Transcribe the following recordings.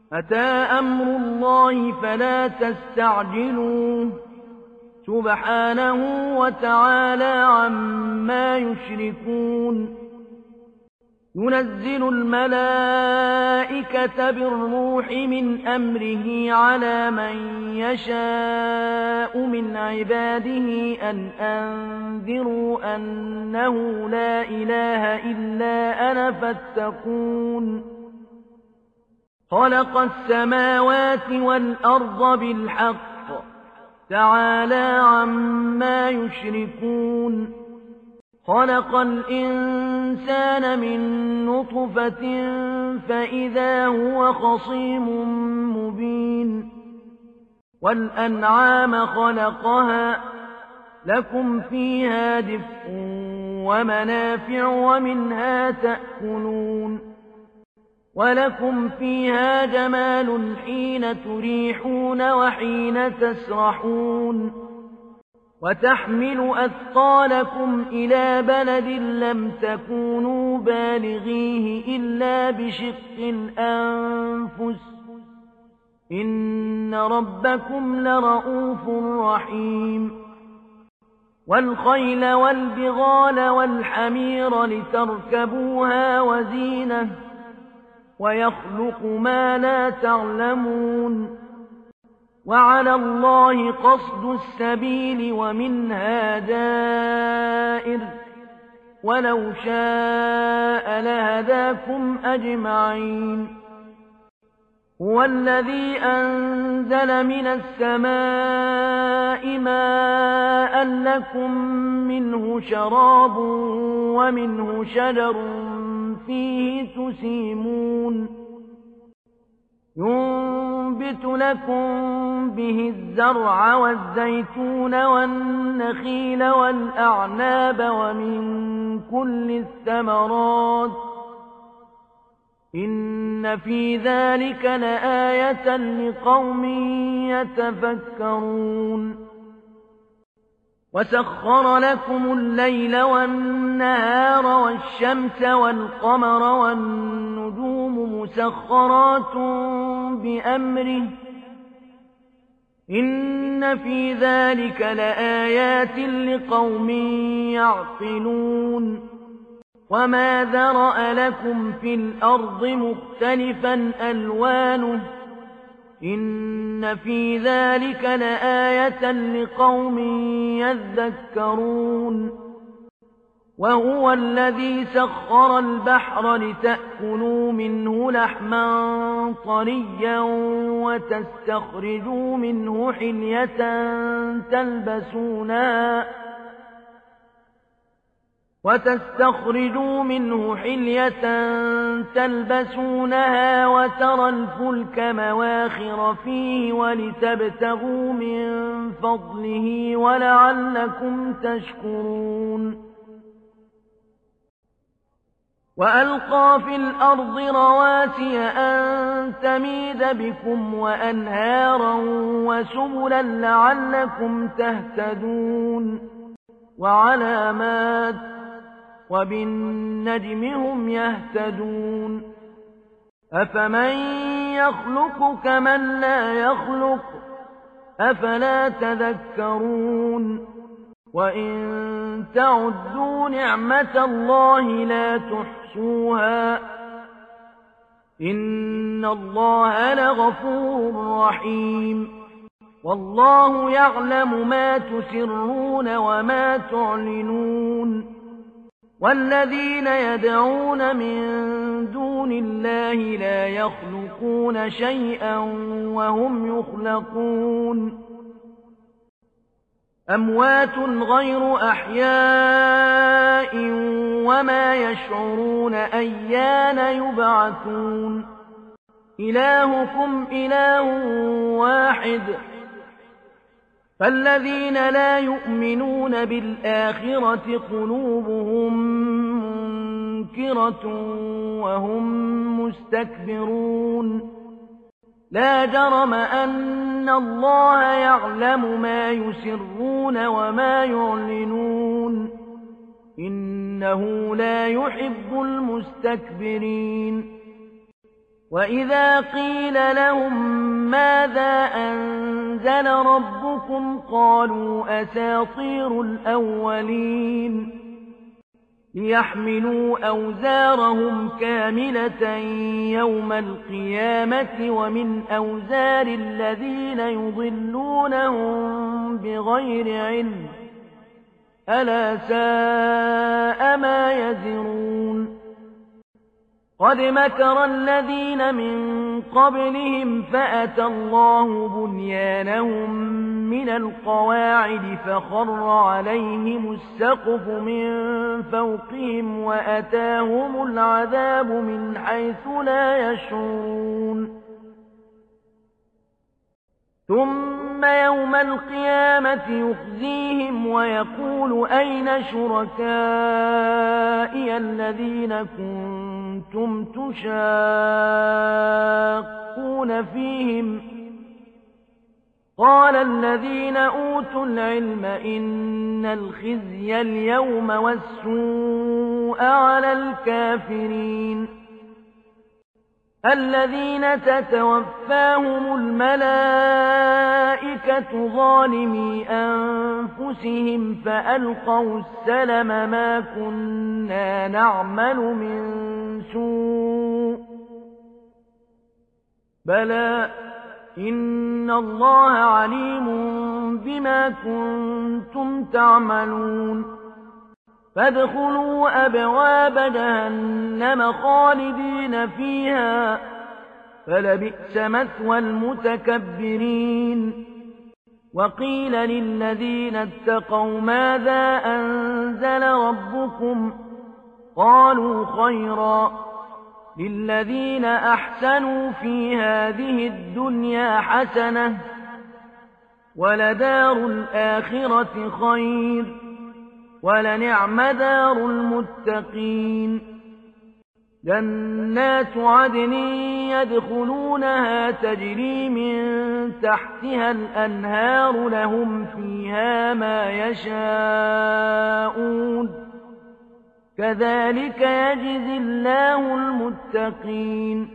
أتى أمر الله فلا تستعجلوه سبحانه وتعالى عما يشركون ينزل الملائكة بالروح من أمره على من يشاء من عباده أن أنذروا أنه لا إله إلا أنا فاتقون خلق السماوات والأرض بالحق تعالى عما يشركون خلق الإنسان من نطفة فإذا هو خصيم مبين والأنعام خلقها لكم فيها دفء ومنافع ومنها تأكلون ولكم فيها جمال حين تريحون وحين تسرحون وتحمل أثقالكم إلى بلد لم تكونوا بالغيه إلا بشق الأنفس إن ربكم لرؤوف رحيم والخيل والبغال والحمير لتركبوها وزينة ويخلق ما لا تعلمون وعلى الله قصد السبيل ومنها دائر ولو شاء لهداكم أجمعين هو الذي أنزل من السماء ماء لكم منه شراب ومنه شجر فيه تسيمون ينبت لكم به الزرع والزيتون والنخيل والأعناب ومن كل الثمرات إن في ذلك لآية لقوم يتفكرون وسخر لكم الليل والنهار والشمس والقمر والنجوم مسخرات بأمره إن في ذلك لآيات لقوم يعقلون وما ذرأ لكم في الأرض مختلفا ألوانه إن في ذلك لآية لقوم يذكرون وهو الذي سخر البحر لتأكلوا منه لحما طريا وتستخرجوا منه حلية تلبسونها وترى الفلك مواخر فيه ولتبتغوا من فضله ولعلكم تشكرون وألقى في الأرض رواسي أن تميد بكم وأنهارا وسبلا لعلكم تهتدون وعلامات وبالنجم هم يهتدون أفمن يخلق كمن لا يخلق أفلا تذكرون وإن تعدوا نعمة الله لا تحصوها إن الله لغفور رحيم والله يعلم ما تسرون وما تعلنون والذين يدعون من دون الله لا يخلقون شيئا وهم يخلقون أموات غير أحياء وما يشعرون أيان يبعثون إلهكم إله واحد فالذين لا يؤمنون بالآخرة قلوبهم منكرة وهم مستكبرون لا جرم أن الله يعلم ما يسرون وما يعلنون إنه لا يحب المستكبرين وإذا قيل لهم ماذا أنزل ربكم قالوا أساطير الأولين ليحملوا أوزارهم كاملة يوم القيامة ومن أوزار الذين يضلونهم بغير علم ألا ساء ما يزرون قد مكر الذين من قبلهم فأتى الله بنيانهم من القواعد فخر عليهم السقف من فوقهم وأتاهم العذاب من حيث لا يشعرون ثم يوم القيامة يخزيهم ويقول أين شركائي الذين كنتم تشاقون فيهم قال الذين أوتوا العلم إن الخزي اليوم والسوء على الكافرين الذين تتوفاهم الملائكة ظالمي أنفسهم فألقوا السلم ما كنا نعمل من سوء بلى إن الله عليم بما كنتم تعملون فادخلوا أبواب جهنم خالدين فيها فلبئس مثوى المتكبرين وقيل للذين اتقوا ماذا أنزل ربكم قالوا خيرا للذين أحسنوا في هذه الدنيا حسنة ولدار الآخرة خير ولنعم دار المتقين جنات عدن يدخلونها تجري من تحتها الأنهار لهم فيها ما يشاءون كذلك يجزي الله المتقين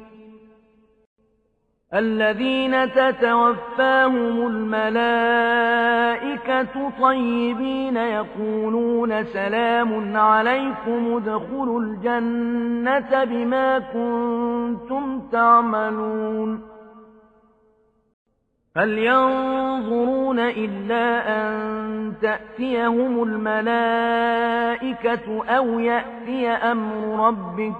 الذين تتوفاهم الملائكة طيبين يقولون سلام عليكم ادخلوا الجنة بما كنتم تعملون هل ينظرون إلا أن تأتيهم الملائكة أو يأتي أمر ربك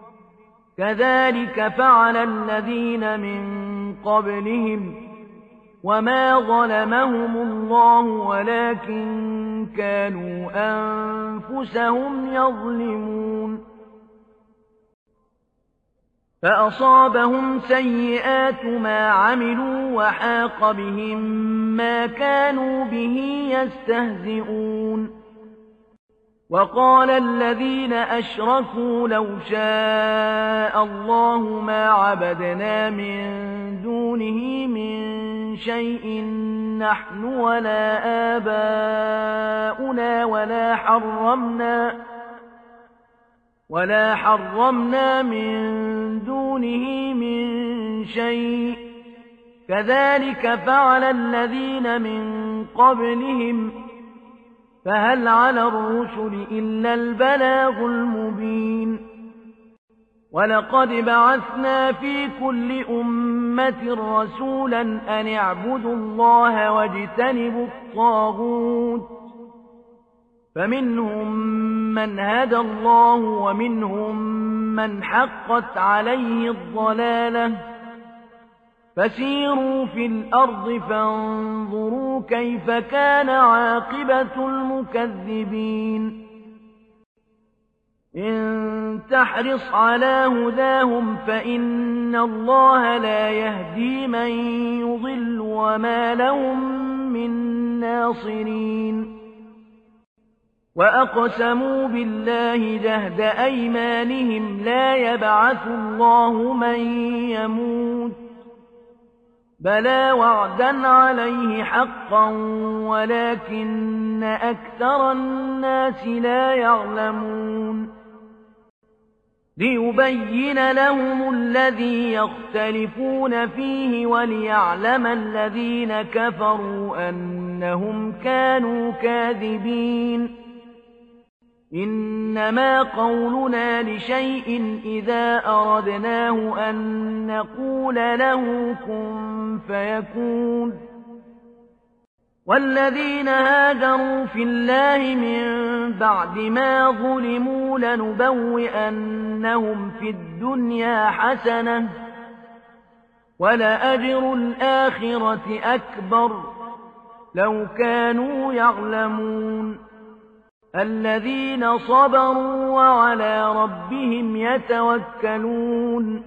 كذلك فعل الذين من قبلهم وما ظلمهم الله ولكن كانوا أنفسهم يظلمون فأصابهم سيئات ما عملوا وحاق بهم ما كانوا به يستهزئون وقال الذين أشركوا لو شاء الله ما عبدنا من دونه من شيء نحن ولا آباؤنا ولا حرمنا من دونه من شيء كذلك فعل الذين من قبلهم فهل على الرسل إلا البلاغ المبين ولقد بعثنا في كل أمة رسولا أن اعبدوا الله واجتنبوا الطاغوت فمنهم من هدى الله ومنهم من حقت عليه الضلالة فسيروا في الأرض فانظروا كيف كان عاقبة المكذبين إن تحرص على هداهم فإن الله لا يهدي من يضل وما لهم من ناصرين وأقسموا بالله جهد أيمانهم لا يبعث الله من يموت بلى وعدا عليه حقا ولكن أكثر الناس لا يعلمون ليبين لهم الذي يختلفون فيه وليعلم الذين كفروا أنهم كانوا كاذبين إنما قولنا لشيء إذا أردناه أن نقول له كن فيكون والذين هاجروا في الله من بعد ما ظلموا لنبوئنهم في الدنيا حسنة ولأجر الآخرة أكبر لو كانوا يعلمون الذين صبروا وعلى ربهم يتوكلون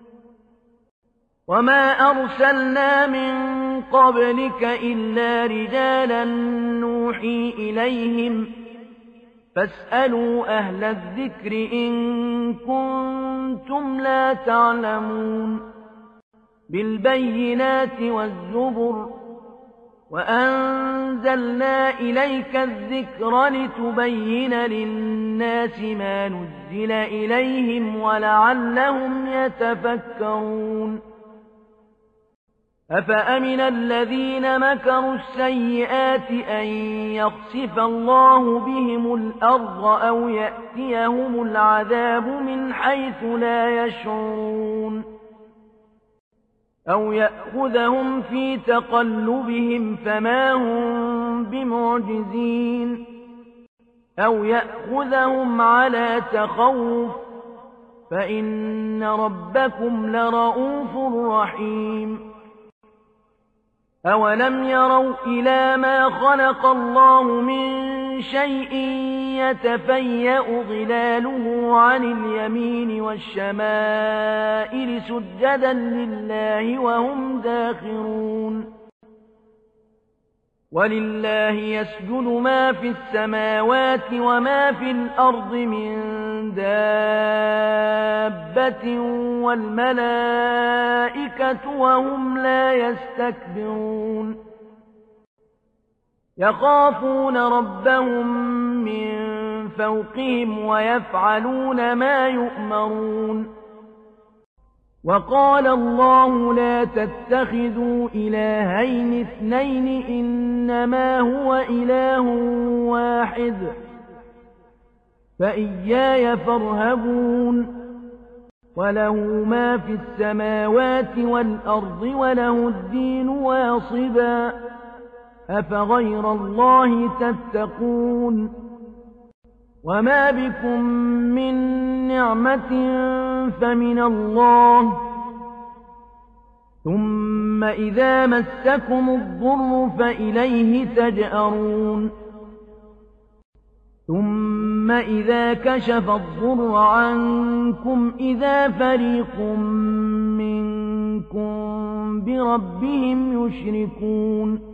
وما أرسلنا من قبلك إلا رجالا نوحي إليهم فاسألوا أهل الذكر إن كنتم لا تعلمون بالبينات والزبر وأنزلنا إليك الذكر لتبين للناس ما نزل إليهم ولعلهم يتفكرون أفأمن الذين مكروا السيئات أن يخسف الله بهم الأرض أو يأتيهم العذاب من حيث لا يشعرون أو يأخذهم في تقلبهم فما هم بمعجزين أو يأخذهم على تخوف فإن ربكم لرؤوف رحيم أولم يروا إلى ما خلق الله من شيء يتفيأ ظلاله عن اليمين والشمائل سجدا لله وهم داخرون ولله يسجد ما في السماوات وما في الأرض من دابة والملائكة وهم لا يستكبرون يخافون ربهم من فوقهم ويفعلون ما يؤمرون وقال الله لا تتخذوا إلهين اثنين إنما هو إله واحد فإياي فارهبون وله ما في السماوات والأرض وله الدين واصبا أفغير الله تتقون وما بكم من نعمة فمن الله ثم إذا مسكم الضر فإليه تجأرون ثم إذا كشف الضر عنكم إذا فريق منكم بربهم يشركون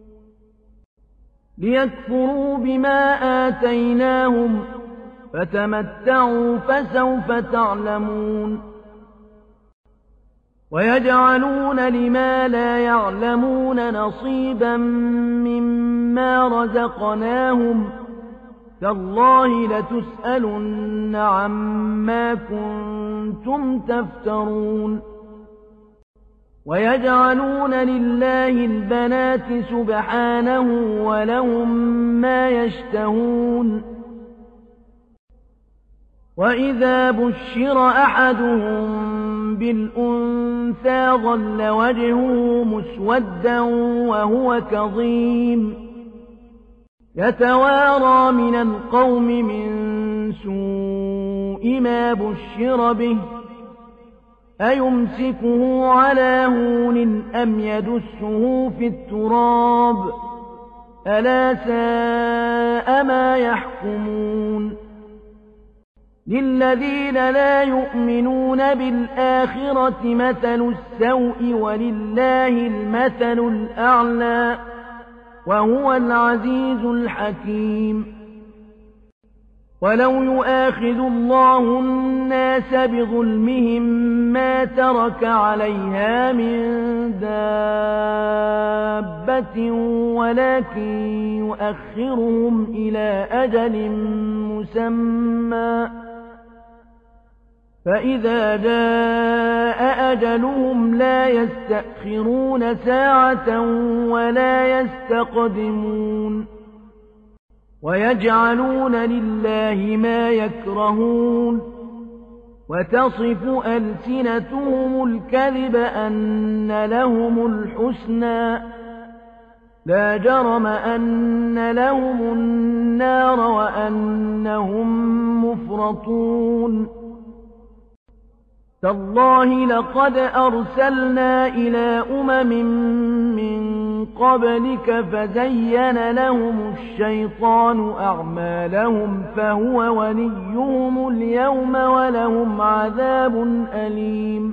ليكفروا بما آتيناهم فتمتعوا فسوف تعلمون ويجعلون لما لا يعلمون نصيبا مما رزقناهم تالله لتسألن عما كنتم تفترون ويجعلون لله البنات سبحانه ولهم ما يشتهون وإذا بشر أحدهم بالأنثى ظل وجهه مسودا وهو كظيم يتوارى من القوم من سوء ما بشر به أيمسكه على هون أم يدسه في التراب ألا ساء ما يحكمون للذين لا يؤمنون بالآخرة مثل السوء ولله المثل الأعلى وهو العزيز الحكيم ولو يؤاخذ الله الناس بظلمهم ما ترك عليها من دابة ولكن يؤخرهم إلى أجل مسمى فإذا جاء أجلهم لا يستأخرون ساعة ولا يستقدمون ويجعلون لله ما يكرهون وتصف ألسنتهم الكذب أن لهم الحسنى لا جرم أن لهم النار وأنهم مفرطون تالله لقد أرسلنا إلى من قبلك فزين لهم الشيطان أعمالهم فهو وليهم اليوم ولهم عذاب أليم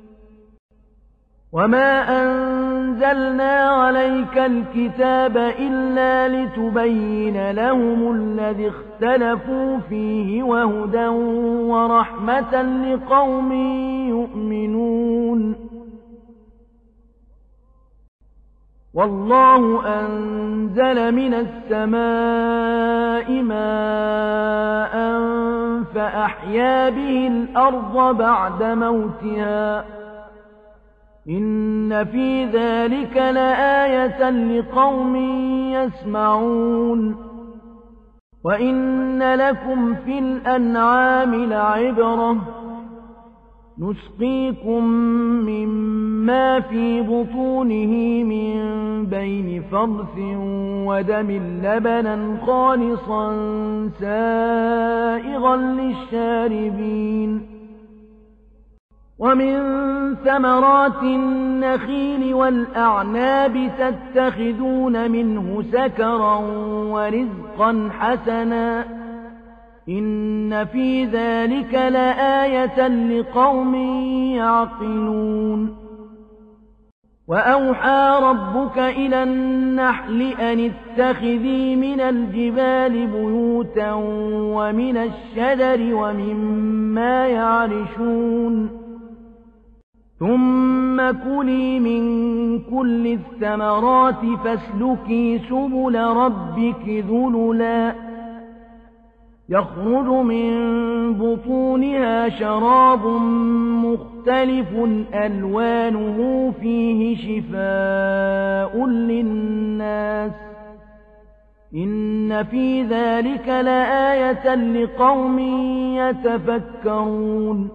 وما أنزلنا عليك الكتاب إلا لتبين لهم الذي اختلفوا فيه وهدى ورحمة لقوم يؤمنون والله أنزل من السماء ماء فأحيا به الأرض بعد موتها إن في ذلك لآية لقوم يسمعون وإن لكم في الأنعام لعبرة نسقيكم مما في بطونه من بين فرث ودم لبنا خالصا سائغا للشاربين ومن ثمرات النخيل والأعناب تتخذون منه سكرا ورزقا حسنا إن في ذلك لآية لقوم يعقلون وأوحى ربك إلى النحل أن اتخذي من الجبال بيوتا ومن الشجر ومما يعرشون ثم كلي من كل الثمرات فاسلكي سبل ربك ذللا يخرج من بطونها شراب مختلف ألوانه فيه شفاء للناس إن في ذلك لآية لقوم يتفكرون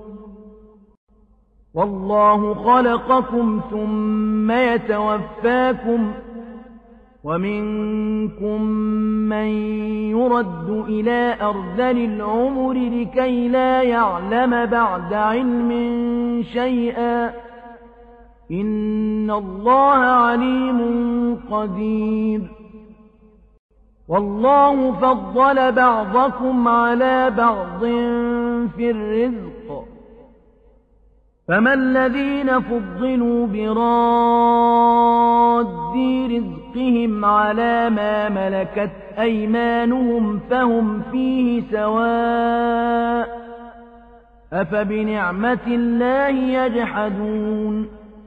والله خلقكم ثم يتوفاكم ومنكم من يرد إلى أرذل العمر لكي لا يعلم بعد علم شيئا إن الله عليم قدير والله فضل بعضكم على بعض في الرزق فما الذين فضلوا براد رزقهم على ما ملكت أيمانهم فهم فيه سواء أفبنعمة الله يجحدون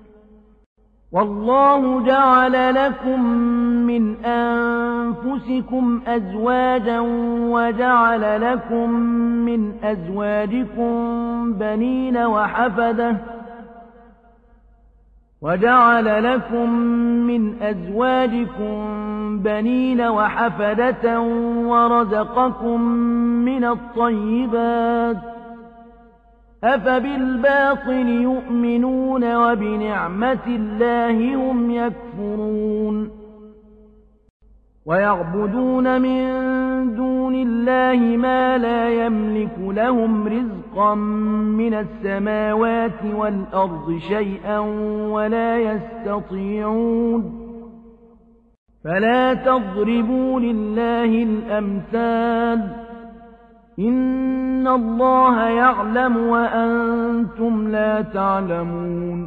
والله جعل لكم من أنفسكم أزواجا وجعل لكم من أزواجكم بنين وحفدة ورزقكم من الطيبات أفبالباطل يؤمنون وبنعمة الله هم يكفرون ويعبدون من دون الله ما لا يملك لهم رزقا من السماوات والأرض شيئا ولا يستطيعون فلا تضربوا لله الأمثال إن الله يعلم وأنتم لا تعلمون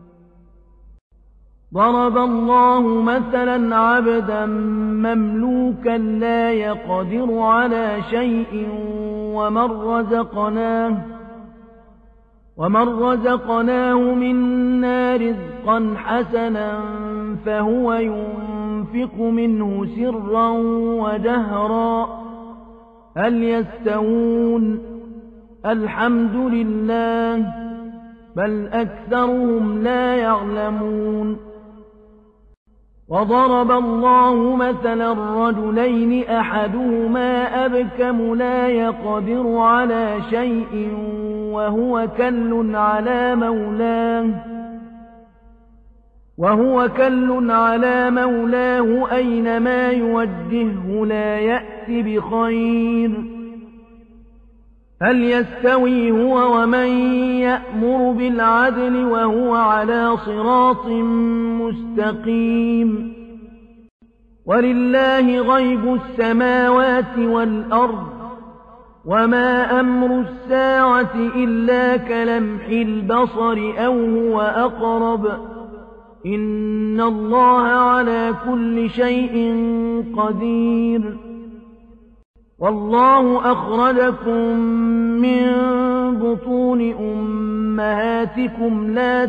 ضرب الله مثلا عبدا مملوكا لا يقدر على شيء ومن رزقناه منا رزقا حسنا فهو ينفق منه سرا وجهرا هل يستوون الحمد لله بل أكثرهم لا يعلمون وضرب الله مثلا رجلين أحدهما أبكم لا يقدر على شيء وهو كل على مولاه أينما يوجهه لا يأتي بخير هل يستوي هو ومن يأمر بالعدل وهو على صراط مستقيم ولله غيب السماوات والأرض وما أمر الساعة إلا كلمح البصر أو هو أقرب إن الله على كل شيء قدير والله أخرجكم من بطون أمهاتكم لا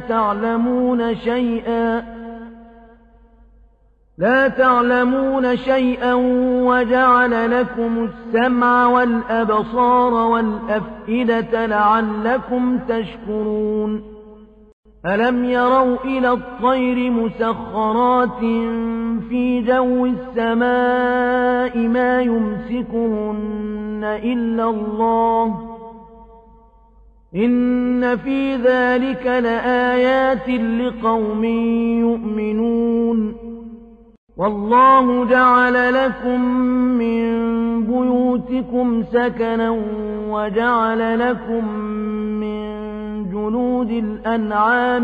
تعلمون شيئا وجعل لكم السمع والأبصار والأفئدة لعلكم تشكرون ألم يروا إلى الطير مسخرات في جو السماء ما يمسكهن إلا الله إن في ذلك لآيات لقوم يؤمنون والله جعل لكم من بيوتكم سكنا وجعل لكم من جلود الأنعام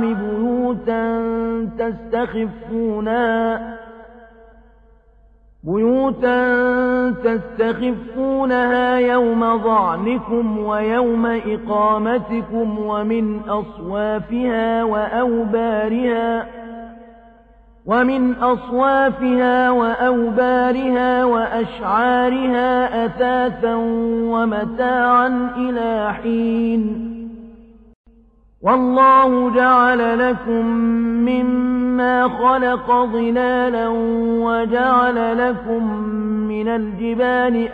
بيوتا تستخفونها يوم ظعنكم ويوم إقامتكم ومن أصوافها وأوبارها وأشعارها أثاثا ومتاعا إلى حين والله جعل لكم مما خلق ظلالا وجعل لكم من الجبال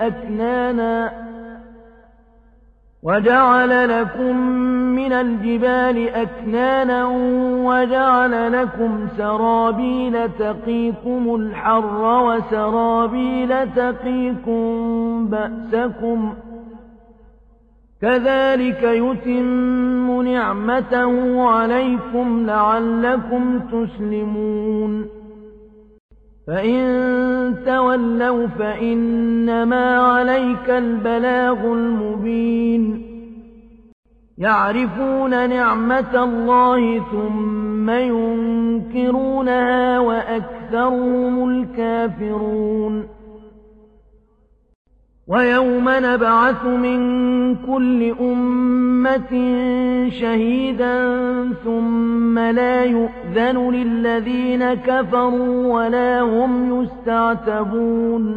أكنانا وجعل لكم سرابيل تقيكم الحر وسرابيل تقيكم بأسكم كذلك يتم نعمته عليكم لعلكم تسلمون فإن تولوا فإنما عليك البلاغ المبين يعرفون نعمة الله ثم ينكرونها وأكثرهم الكافرون ويوم نبعث من كل أمة شهيدا ثم لا يؤذن للذين كفروا ولا هم يستعتبون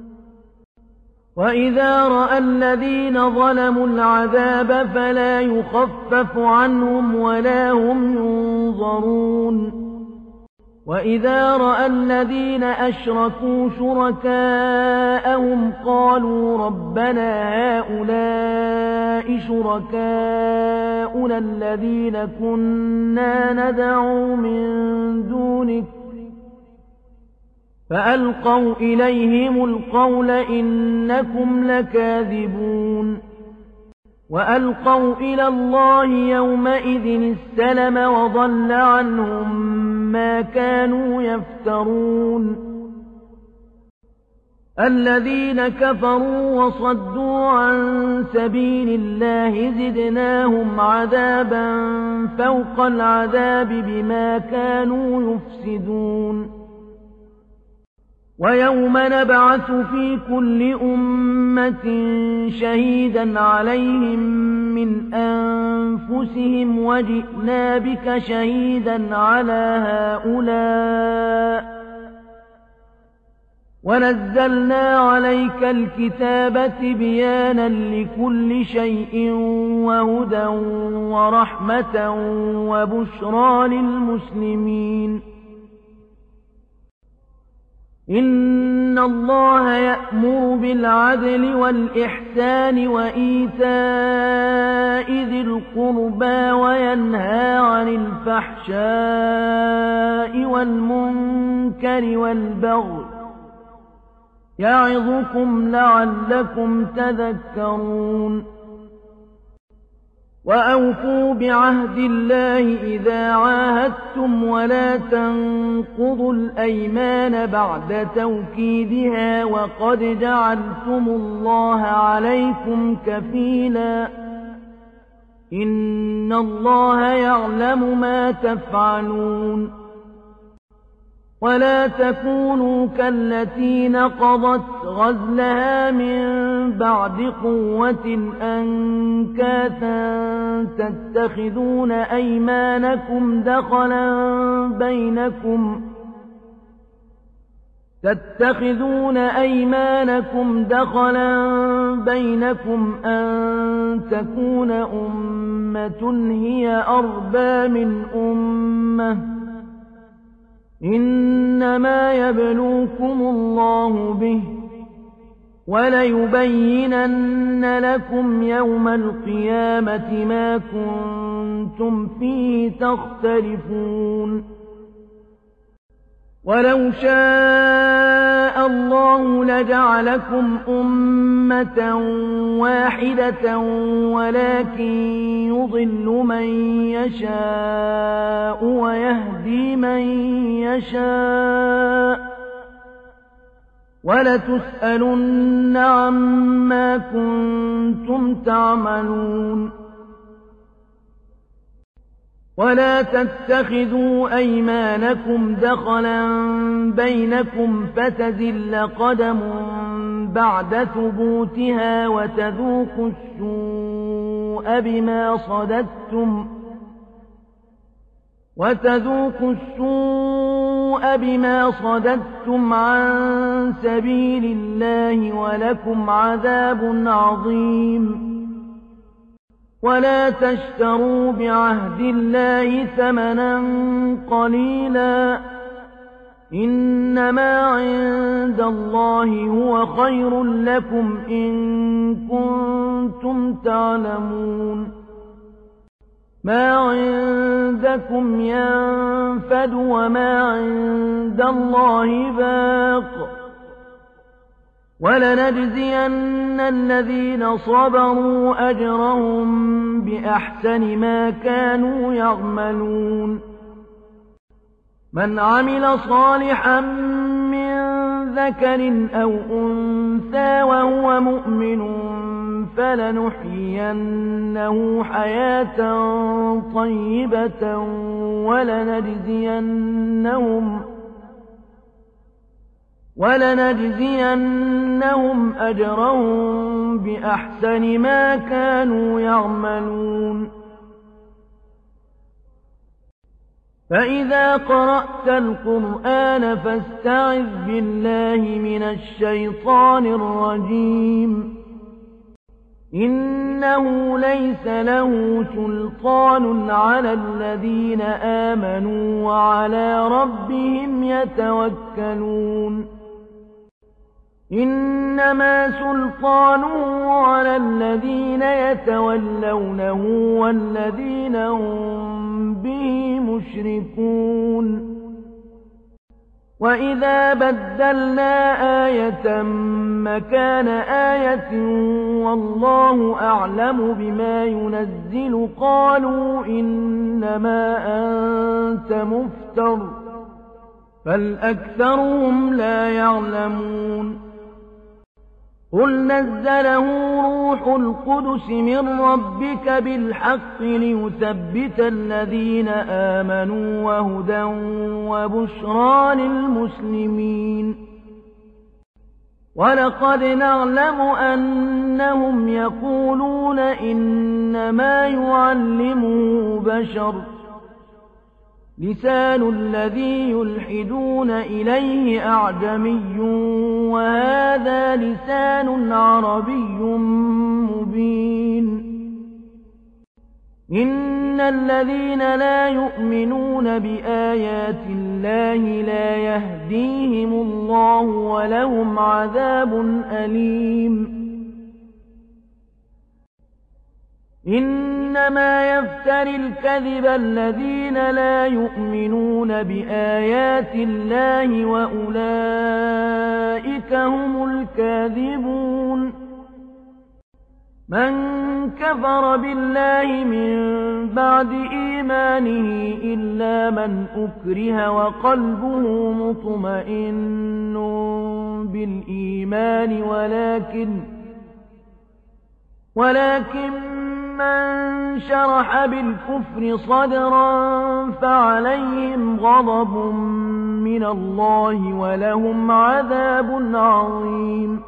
وإذا رأى الذين ظلموا العذاب فلا يخفف عنهم ولا هم ينظرون وإذا رأى الذين أشركوا شركاءهم قالوا ربنا هؤلاء شركاؤنا الذين كنا ندعو من دونك فألقوا إليهم القول إنكم لكاذبون وألقوا إلى الله يومئذ السلم وضل عنهم ما كانوا يفترون الذين كفروا وصدوا عن سبيل الله زدناهم عذابا فوق العذاب بما كانوا يفسدون ويوم نبعث في كل أمة شهيدا عليهم من أنفسهم وجئنا بك شهيدا على هؤلاء ونزلنا عليك الكتاب تبيانا لكل شيء وهدى ورحمة وبشرى للمسلمين إن الله يأمر بالعدل والإحسان وإيتاء ذي القربى وينهى عن الفحشاء والمنكر والبغي يعظكم لعلكم تذكرون وأوفوا بعهد الله إذا عاهدتم ولا تنقضوا الأيمان بعد توكيدها وقد جعلتم الله عليكم كفيلا إن الله يعلم ما تفعلون ولا تكونوا كالتي نقضت غزلها من بعد قوة أنكاثا تتخذون أيمانكم دخلا بينكم أن تكون أمة هي أربى من أمة إنما يبلوكم الله به وليبينن لكم يوم القيامة ما كنتم فيه تختلفون ولو شاء الله لجعلكم أمة واحدة ولكن يضل من يشاء ويهدي من يشاء ولتسألن عما كنتم تعملون ولا تتخذوا أيمانكم دخلا بينكم فتزل قدم بعد ثبوتها وتذوقوا السوء بما صددتم عن سبيل الله ولكم عذاب عظيم ولا تشتروا بعهد الله ثمنا قليلا إنما عند الله هو خير لكم إن كنتم تعلمون ما عندكم ينفد وما عند الله باق ولنجزين الذين صبروا أجرهم بأحسن ما كانوا يعملون من عمل صالحا من ذكر أو أنثى وهو مؤمن فلنحيينه حياة طيبة ولنجزينهم أجرهم بأحسن ما كانوا يعملون فإذا قرأت القرآن فاستعذ بالله من الشيطان الرجيم إنه ليس له سلطان على الذين آمنوا وعلى ربهم يتوكلون إنما سلطانه على الذين يتولونه والذين هم به مشركون وإذا بدلنا آية مكان آية والله أعلم بما ينزل قالوا إنما أنت مفتر بل أكثرهم لا يعلمون قل نزله روح القدس من ربك بالحق ليثبت الذين آمنوا وهدى وبشرى للمسلمين ولقد نعلم أنهم يقولون إنما يعلمه بشر لسان الذي يلحدون إليه أعجمي وهذا لسان عربي مبين إن الذين لا يؤمنون بآيات الله لا يهديهم الله ولهم عذاب أليم. إنما يفتري الكذب الذين لا يؤمنون بآيات الله وأولئك هم الكاذبون. من كفر بالله من بعد إيمانه إلا من أكره وقلبه مطمئن بالإيمان ولكن من شرح بالكفر صدرا فعليهم غضب من الله ولهم عذاب عظيم.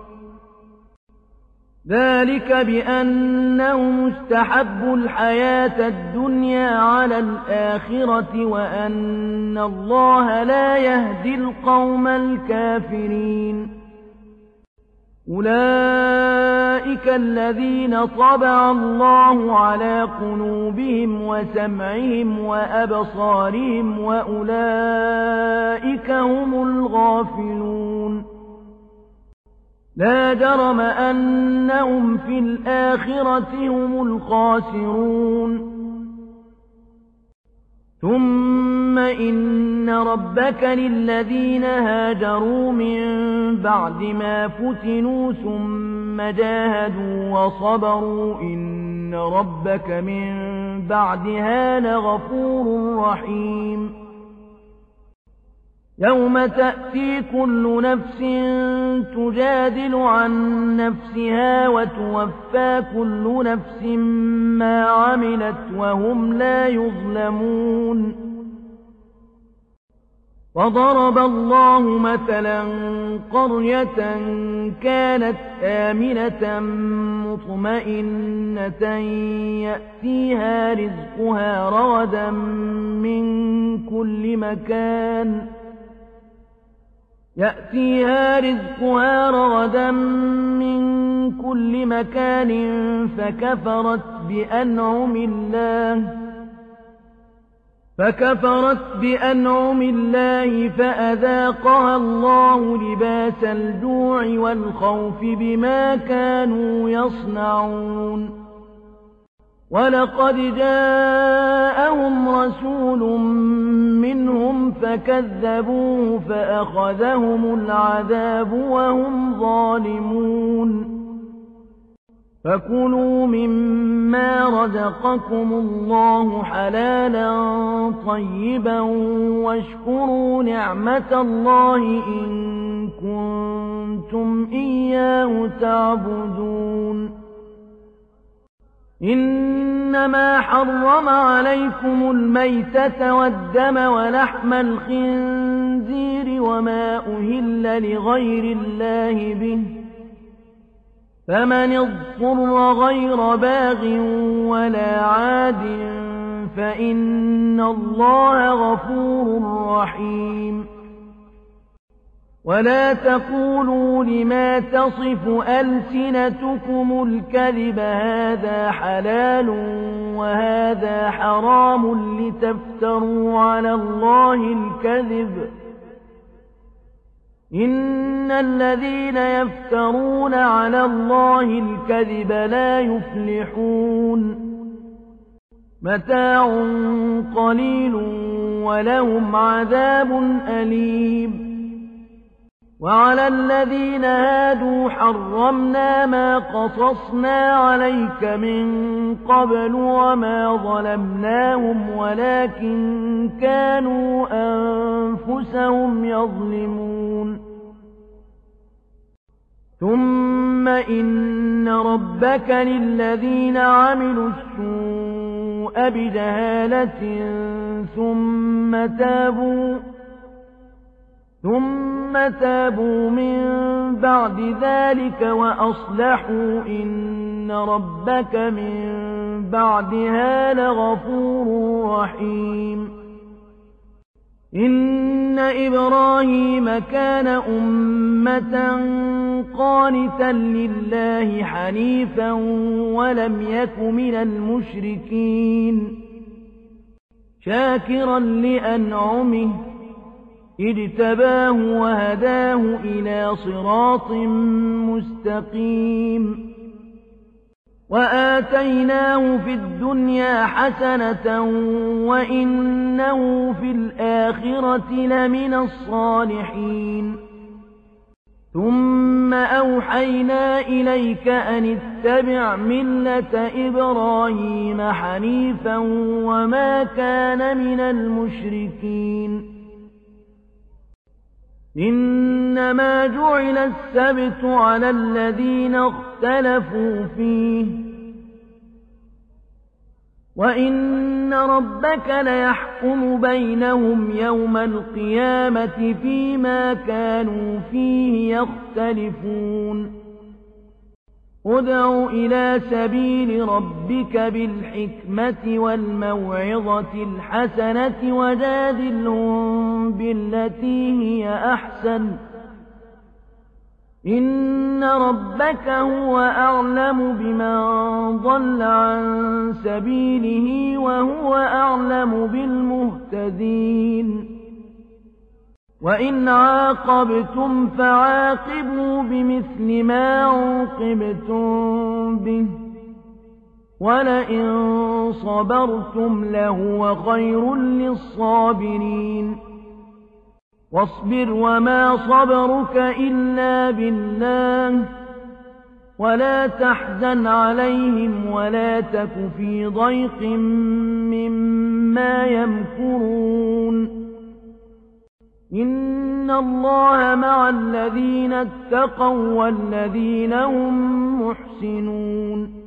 ذلك بأنهم استحبوا الحياة الدنيا على الآخرة وأن الله لا يهدي القوم الكافرين. أولئك الذين طبع الله على قلوبهم وسمعهم وأبصارهم وأولئك هم الغافلون. لا جرم أنهم في الآخرة هم الخاسرون. ثم إن ربك للذين هاجروا من بعد ما فتنوا ثم جاهدوا وصبروا إن ربك من بعدها لغفور رحيم. يوم تأتي كل نفس تجادل عن نفسها وتوفى كل نفس ما عملت وهم لا يظلمون. وضرب الله مثلا قرية كانت آمنة مطمئنة يأتيها رزقها رغدا من كل مكان فكفرت بأنعم الله فأذاقها الله لباس الجوع والخوف بما كانوا يصنعون. ولقد جاءهم رسول منهم فكذبوه فأخذهم العذاب وهم ظالمون. فكلوا مما رزقكم الله حلالا طيبا واشكروا نعمة الله إن كنتم إياه تعبدون. إنما حرم عليكم الميتة والدم ولحم الخنزير وما أهل لغير الله به فمن اضطر غير باغ ولا عاد فإن الله غفور رحيم. ولا تقولوا لما تصف ألسنتكم الكذب هذا حلال وهذا حرام لتفتروا على الله الكذب. إن الذين يفترون على الله الكذب لا يفلحون. متاع قليل ولهم عذاب أليم. وعلى الذين هادوا حرمنا ما قصصنا عليك من قبل وما ظلمناهم ولكن كانوا أنفسهم يظلمون. ثم إن ربك للذين عملوا السوء بجهالة ثم تابوا من بعد ذلك وأصلحوا إن ربك من بعدها لغفور رحيم. إن إبراهيم كان أمة قانتا لله حنيفا ولم يك من المشركين. شاكرا لأنعمه اجتباه وهداه إلى صراط مستقيم وآتيناه في الدنيا حسنة وإنه في الآخرة لمن الصالحين ثم أوحينا إليك أن اتبع ملة إبراهيم حنيفا وما كان من المشركين إنما جعل السبت على الذين اختلفوا فيه وإن ربك ليحكم بينهم يوم القيامة فيما كانوا فيه يختلفون ادع إلى سبيل ربك بالحكمة والموعظة الحسنة وجادلهم بالتي هي أحسن إن ربك هو أعلم بمن ضل عن سبيله وهو أعلم بالمهتدين وإن عاقبتم فعاقبوا بمثل ما عوقبتم به ولئن صبرتم لهو خير للصابرين واصبر وما صبرك إلا بالله ولا تحزن عليهم ولا تك في ضيق مما يمكرون إن الله مع الذين اتقوا والذين هم محسنون